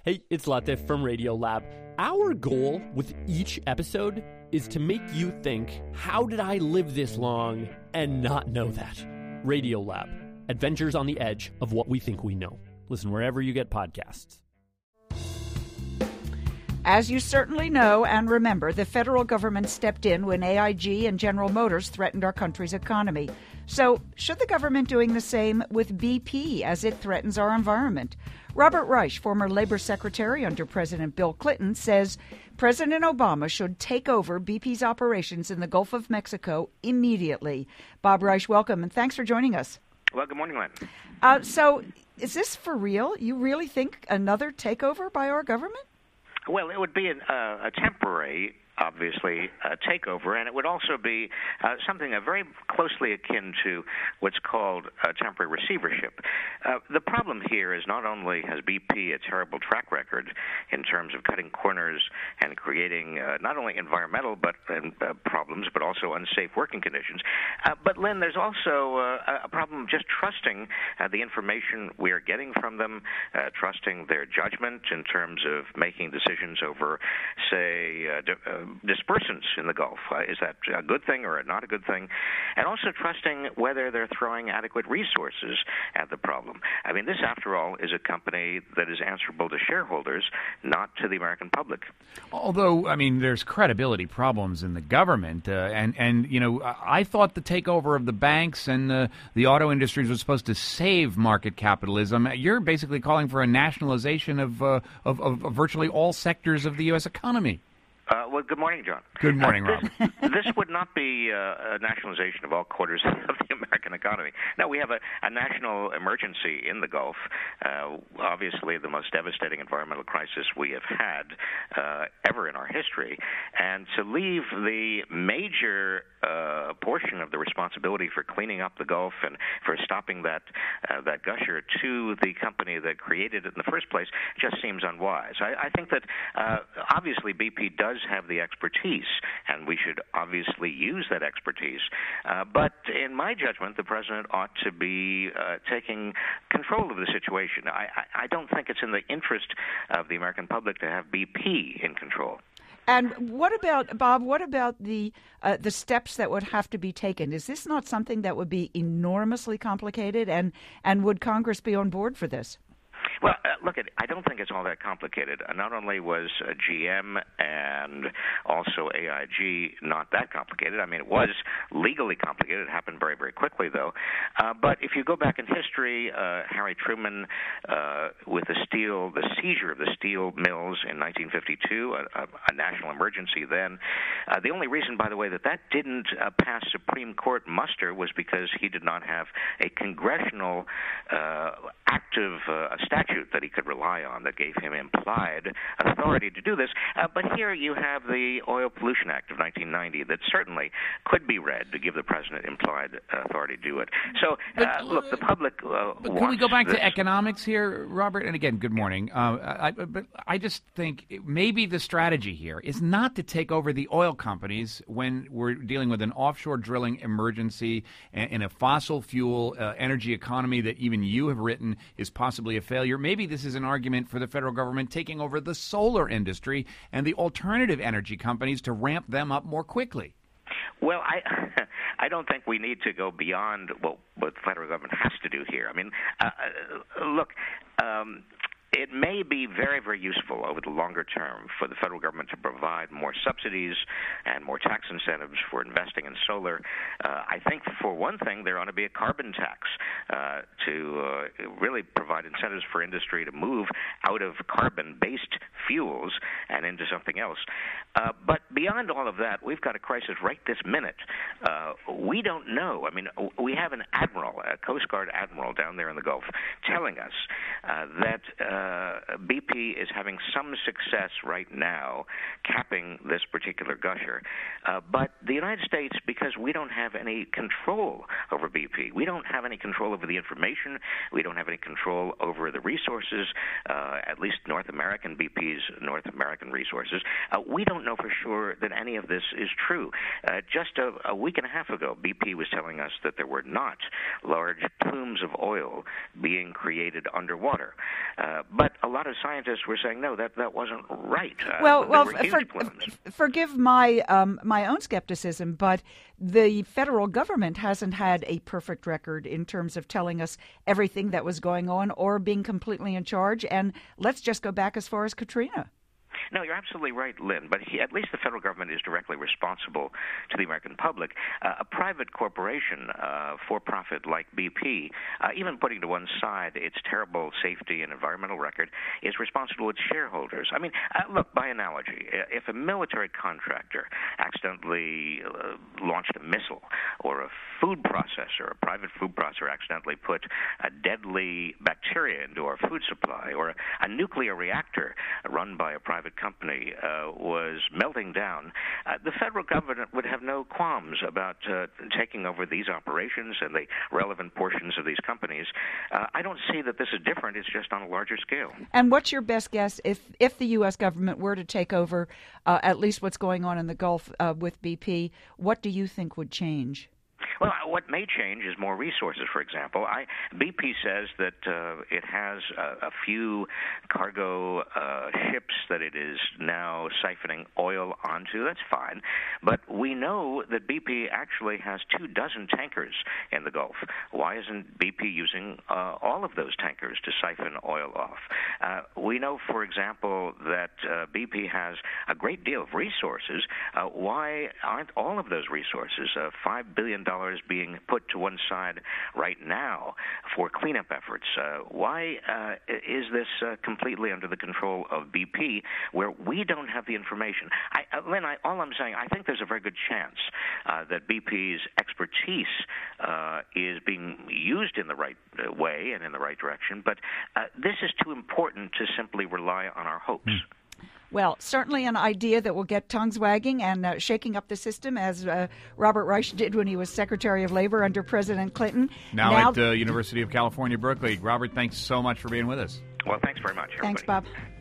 Hey, it's Latif from Radiolab. Our goal with each episode is to make you think, how did I live this long and not know that? Radiolab, adventures on the edge of what we think we know. Listen wherever you get podcasts. As you certainly know and remember, the federal government stepped in when AIG and General Motors threatened our country's economy. So, should the government doing the same with BP as it threatens our environment? Robert Reich, former Labor Secretary under President Bill Clinton, says President Obama should take over BP's operations in the Gulf of Mexico immediately. Bob Reich, welcome, and thanks for joining us. Well, good morning, Lynn. So, is this for real? You really think another takeover by our government? Well, it would be a temporary, obviously, takeover, and it would also be something very closely akin to what's called a temporary receivership. The problem here is not only has BP a terrible track record in terms of cutting corners and creating not only environmental problems, but also unsafe working conditions, but, Lynn, there's also a problem just trusting the information we are getting from them, trusting their judgment in terms of making decisions over, say, dispersants in the Gulf. Is that a good thing or not a good thing? And also trusting whether they're throwing adequate resources at the problem. I mean, this, after all, is a company that is answerable to shareholders, not to the American public. Although, I mean, there's credibility problems in the government. And you know, I thought the takeover of the banks and the auto industries was supposed to save market capitalism. You're basically calling for a nationalization of virtually all sectors of the U.S. economy. Well, good morning, John. Good morning, Rob. This would not be a nationalization of all quarters of the American economy. No, we have a national emergency in the Gulf, obviously the most devastating environmental crisis we have had ever in our history. And to leave the major portion of the responsibility for cleaning up the Gulf and for stopping that gusher to the company that created it in the first place just seems unwise. I think that obviously BP does have the expertise, and we should obviously use that expertise. But in my judgment, the president ought to be taking control of the situation. I don't think it's in the interest of the American public to have BP in control. And what about, Bob, the steps that would have to be taken? Is this not something that would be enormously complicated, and would Congress be on board for this? Well, look, I don't think it's all that complicated. Not only was GM and also AIG not that complicated. I mean, it was legally complicated. It happened very, very quickly, though. But if you go back in history, Harry Truman, with the seizure of the steel mills in 1952, a national emergency then. The only reason, by the way, that didn't pass Supreme Court muster was because he did not have a congressional active statute that he could rely on that gave him implied authority to do this. But here you have the Oil Pollution Act of 1990 that certainly could be read to give the president implied authority to do it. So, look, the public But can we go back to economics here, Robert? And again, good morning. But I just think maybe the strategy here is not to take over the oil companies when we're dealing with an offshore drilling emergency in a fossil fuel energy economy that even you have written is possibly a failure. Maybe this is an argument for the federal government taking over the solar industry and the alternative energy companies to ramp them up more quickly. Well, I don't think we need to go beyond what the federal government has to do here. I mean, look, it may be very, very useful over the longer term for the federal government to provide more subsidies and more tax incentives for investing in solar. I think, for one thing, there ought to be a carbon tax to really provide incentives for industry to move out of carbon-based fuels and into something else. But beyond all of that, we've got a crisis right this minute. We don't know. I mean, we have an admiral, a Coast Guard admiral down there in the Gulf, telling us that BP is having some success right now capping this particular gusher. But the United States, because we don't have any control over BP, we don't have any control over the information, we don't have any control over the resources, at least North American BP's BP's North American resources. We don't know for sure that any of this is true. Just a week and a half ago, BP was telling us that there were not large plumes of oil being created underwater. But a lot of scientists were saying, no, that wasn't right. Forgive my my own skepticism, but the federal government hasn't had a perfect record in terms of telling us everything that was going on or being completely in charge. And let's just go back as far as Katrina. No, you're absolutely right, Lynn, but at least the federal government is directly responsible to the American public. A private corporation, for-profit like BP, even putting to one side its terrible safety and environmental record, is responsible to its shareholders. I mean, look, by analogy, if a military contractor accidentally launched a missile, or a food processor, a private food processor accidentally put a deadly bacteria into our food supply, or a nuclear reactor run by a private company was melting down, the federal government would have no qualms about taking over these operations and the relevant portions of these companies. I don't see that this is different. It's just on a larger scale. And what's your best guess if the U.S. government were to take over at least what's going on in the Gulf with BP, what do you think would change? Well, what may change is more resources, for example. BP says that it has a few cargo ships that it is now siphoning oil onto. That's fine. But we know that BP actually has 24 tankers in the Gulf. Why isn't BP using all of those tankers to siphon oil off? We know, for example, that BP has a great deal of resources. Why aren't all of those resources, $5 billion being put to one side right now for cleanup efforts? Why is this completely under the control of BP, where we don't have the information? Lynn, all I'm saying, I think there's a very good chance that BP's expertise is being used in the right way and in the right direction, but this is too important to simply rely on our hopes. Well, certainly an idea that will get tongues wagging and shaking up the system, as Robert Reich did when he was Secretary of Labor under President Clinton. Now at the University of California, Berkeley. Robert, thanks so much for being with us. Well, thanks very much, everybody. Thanks, Bob.